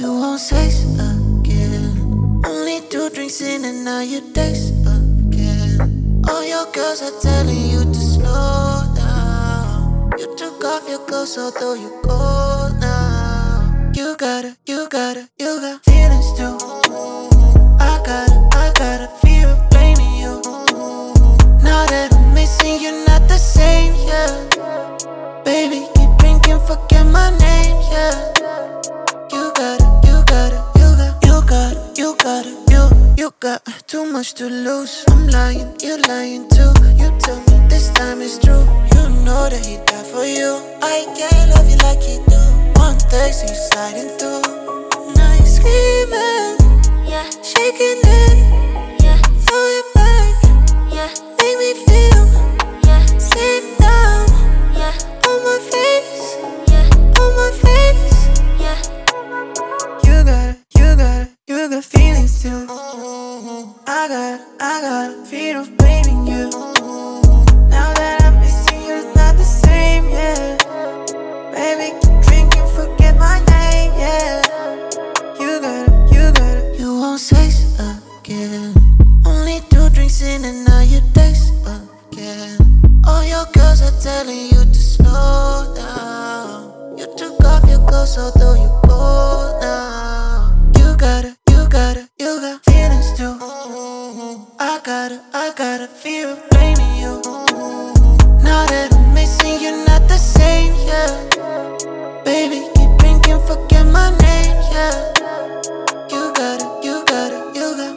you want sex again. Only 2 drinks in and now you taste again. All your girls are telling you to slow down. You took off your clothes, although you cold now. You got feelings too. I got a fear of blaming you. Now that I'm missing, you're not the same, yeah. Baby, keep drinking, forget my name, yeah. You got too much to lose. I'm lying, you're lying too. You tell me this time it's true. You know that he died for you. I can't love you like he do. One text, he's sliding through. Now you're screaming, yeah, shaking